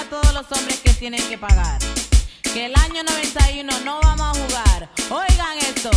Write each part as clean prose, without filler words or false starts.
todos los hombres que tienen que pagar. Que el año 91 no vamos a jugar. Oigan esto.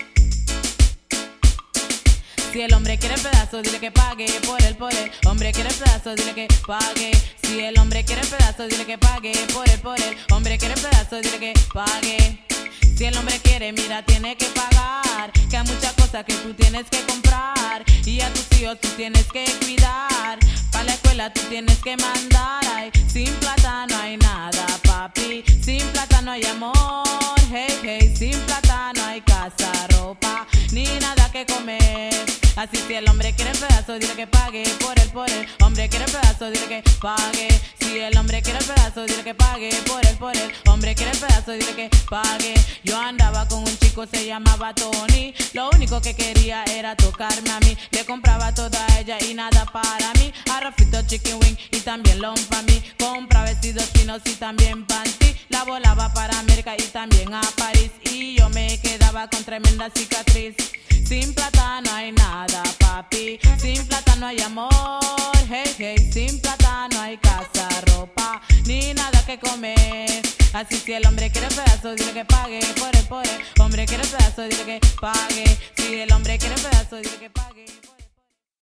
Si el hombre quiere pedazo, dile que pague por él. Hombre quiere pedazo, dile que pague. Si el hombre quiere pedazo, dile que pague por él. Hombre quiere pedazo, dile que pague. Si el hombre quiere, mira, tiene que pagar. Que hay muchas cosas que tú tienes que comprar. Y a tus hijos tú tienes que cuidar. Para la escuela tú tienes que mandar. Ay, sin plata no hay nada, papi. Sin plata no hay amor. Hey, hey, sin plata no hay casa, ropa, ni nada que comer. Así si el hombre quiere pedazo, dile que pague por él. Hombre quiere pedazo, dile que pague. Si el hombre quiere pedazo, dile que pague por él. Hombre quiere pedazo, dile que pague. Yo andaba con un chico, se llamaba Tony. Lo único que quería era tocarme a mí. Le compraba toda a ella y nada para mí. Arrocito, chicken wing y también long para mí. Compra vestidos finos y también panty. La volaba para América y también a París. Y yo me quedaba con tremenda cicatriz. Sin plata no hay nada, papi. Sin plata no hay amor. Hey, hey, sin plata no hay casa, ropa, ni nada que comer. Así si el hombre quiere pedazo, dile que pague por él. Hombre quiere pedazo, dile que pague. Si el hombre quiere pedazo, dile que pague.